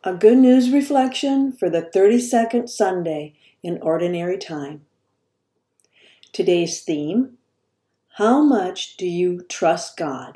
A Good News Reflection for the 32nd Sunday in Ordinary Time. Today's theme: How much do you trust God?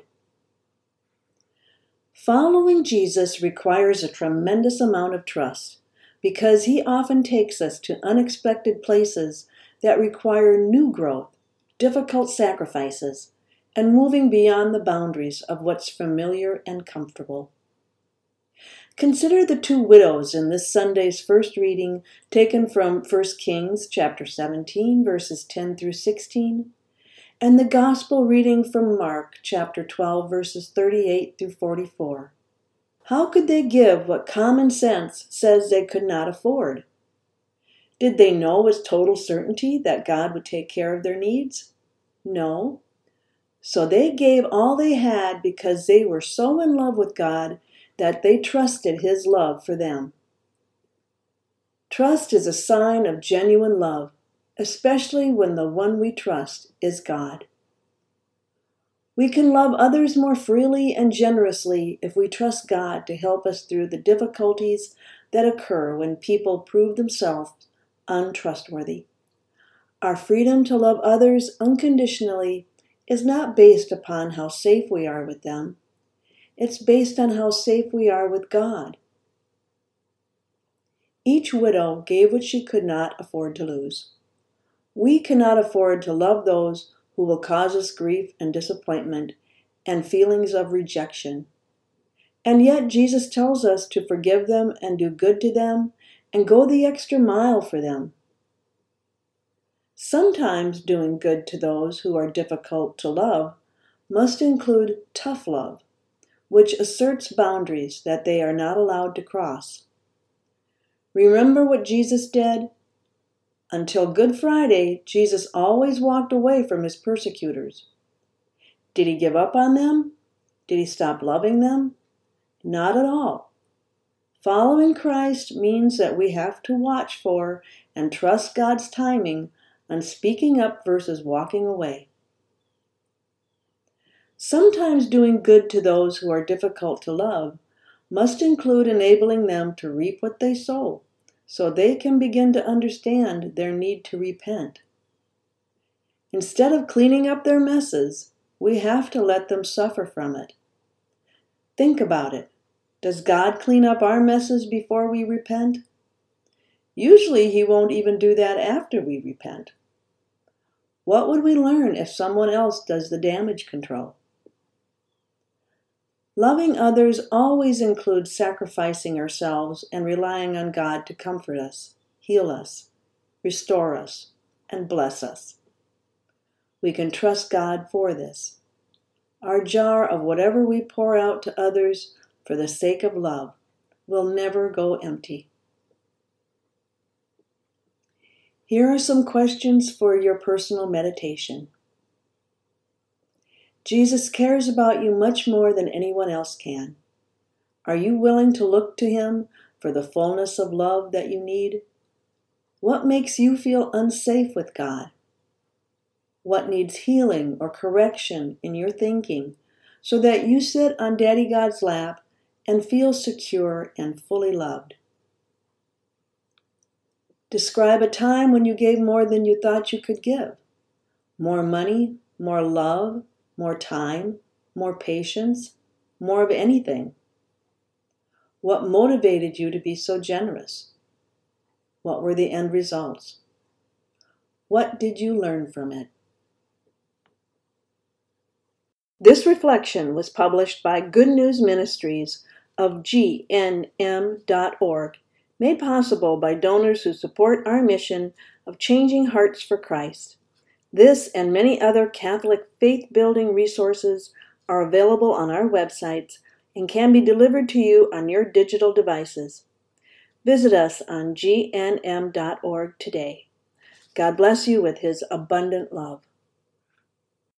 Following Jesus requires a tremendous amount of trust because He often takes us to unexpected places that require new growth, difficult sacrifices, and moving beyond the boundaries of what's familiar and comfortable. Consider the two widows in this Sunday's first reading taken from 1 Kings chapter 17, verses 10 through 16, and the Gospel reading from Mark chapter 12, verses 38 through 44. How could they give what common sense says they could not afford? Did they know with total certainty that God would take care of their needs? No. So they gave all they had because they were so in love with God that they trusted His love for them. Trust is a sign of genuine love, especially when the one we trust is God. We can love others more freely and generously if we trust God to help us through the difficulties that occur when people prove themselves untrustworthy. Our freedom to love others unconditionally is not based upon how safe we are with them. It's based on how safe we are with God. Each widow gave what she could not afford to lose. We cannot afford to love those who will cause us grief and disappointment and feelings of rejection. And yet Jesus tells us to forgive them and do good to them and go the extra mile for them. Sometimes doing good to those who are difficult to love must include tough love, which asserts boundaries that they are not allowed to cross. Remember what Jesus did? Until Good Friday, Jesus always walked away from His persecutors. Did He give up on them? Did He stop loving them? Not at all. Following Christ means that we have to watch for and trust God's timing on speaking up versus walking away. Sometimes doing good to those who are difficult to love must include enabling them to reap what they sow, so they can begin to understand their need to repent. Instead of cleaning up their messes, we have to let them suffer from it. Think about it. Does God clean up our messes before we repent? Usually He won't even do that after we repent. What would we learn if someone else does the damage control? Loving others always includes sacrificing ourselves and relying on God to comfort us, heal us, restore us, and bless us. We can trust God for this. Our jar of whatever we pour out to others for the sake of love will never go empty. Here are some questions for your personal meditation. Jesus cares about you much more than anyone else can. Are you willing to look to Him for the fullness of love that you need? What makes you feel unsafe with God? What needs healing or correction in your thinking so that you sit on Daddy God's lap and feel secure and fully loved? Describe a time when you gave more than you thought you could give. More money, more love, more time, more patience, more of anything. What motivated you to be so generous? What were the end results? What did you learn from it? This reflection was published by Good News Ministries of GNM.org, made possible by donors who support our mission of changing hearts for Christ. This and many other Catholic faith-building resources are available on our websites and can be delivered to you on your digital devices. Visit us on gnm.org today. God bless you with His abundant love.